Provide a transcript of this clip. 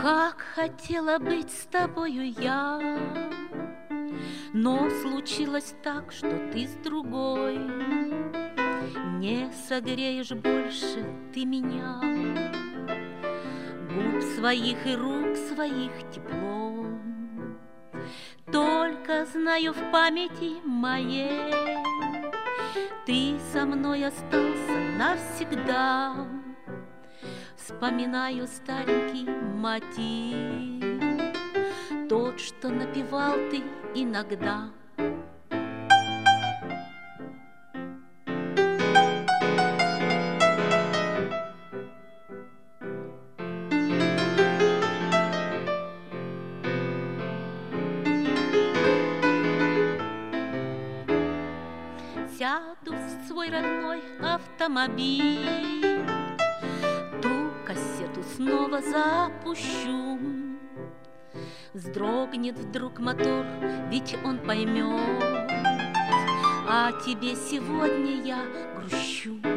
Как хотела быть с тобою я, но случилось так, что ты с другой. Не согреешь больше ты меня, губ своих и рук своих теплом. Только знаю в памяти моей ты со мной остался навсегда. Вспоминаю старенький мотив, тот, что напевал ты иногда. Сяду в свой родной автомобиль, ту кассету снова запущу. Вздрогнет вдруг мотор, ведь он поймет, о тебе сегодня я грущу.